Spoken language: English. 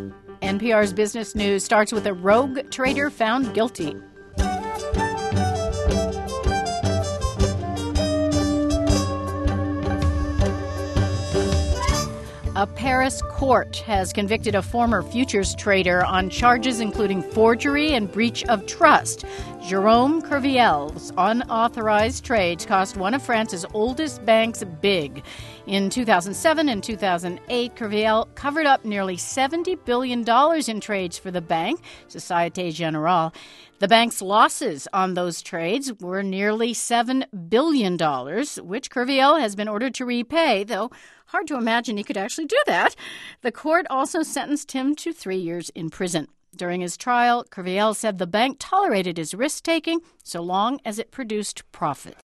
NPR's Business News starts with a rogue trader found guilty. A Paris court has convicted a former futures trader on charges including forgery and breach of trust. Jérôme Kerviel's unauthorized trades cost one of France's oldest banks big. In 2007 and 2008, Kerviel covered up nearly $70 billion in trades for the bank, Société Générale. The bank's losses on those trades were nearly $7 billion, which Kerviel has been ordered to repay, though hard to imagine he could actually do that. The court also sentenced him to 3 years in prison. During his trial, Kerviel said the bank tolerated his risk-taking so long as it produced profit.